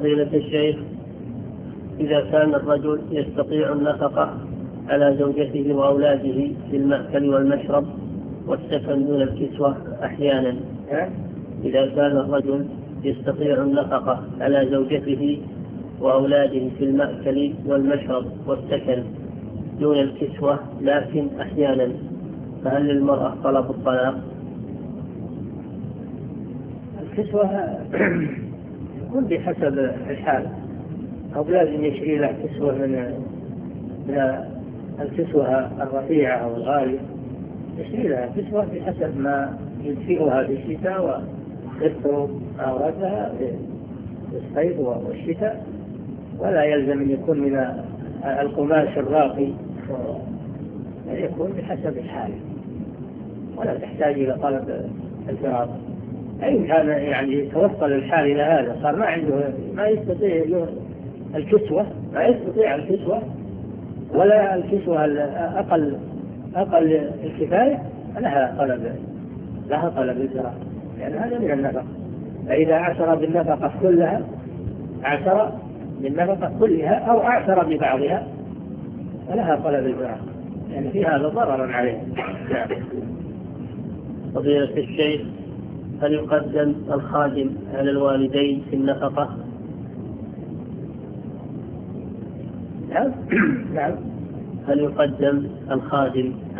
فضيلة الشيخ، إذا كان الرجل يستطيع النفقة على زوجته وأولاده في المأكل والمشرب والسكن دون الكسوة أحيانا، إذا كان الرجل يستطيع النفقة على زوجته وأولاده في المأكل والمشرب والسكن دون الكسوة لكن أحيانا، فهل للمرأة طلب الطلاق؟ الكسوة يكون بحسب الحال، أو لازم يشري له كسوة من الكسوة الرفيعة أو الغالية، يشري لها كسوة بحسب ما يدفئها في الشتاء ويستر عورتها في الصيف والشتاء، ولا يلزم أن يكون من القماش الراقي، يكون بحسب الحال ولا تحتاج إلى طلب الفراغ. أي كان يعني توصل الحال إلى هذا، صار ما يستطيع الكسوة ولا الكسوة أقل الكفاية، لها طلب الفراغ، لأن هذا من النفقة. فإذا اعتر بالنفقة كلها أو اعتر ببعضها فلها طلب الفراغ، يعني في هذا ضرر عليه. فضيلة الشيخ، هل يقدم الخادم على الوالدين في النفقة؟ نعم. هل يقدم الخادم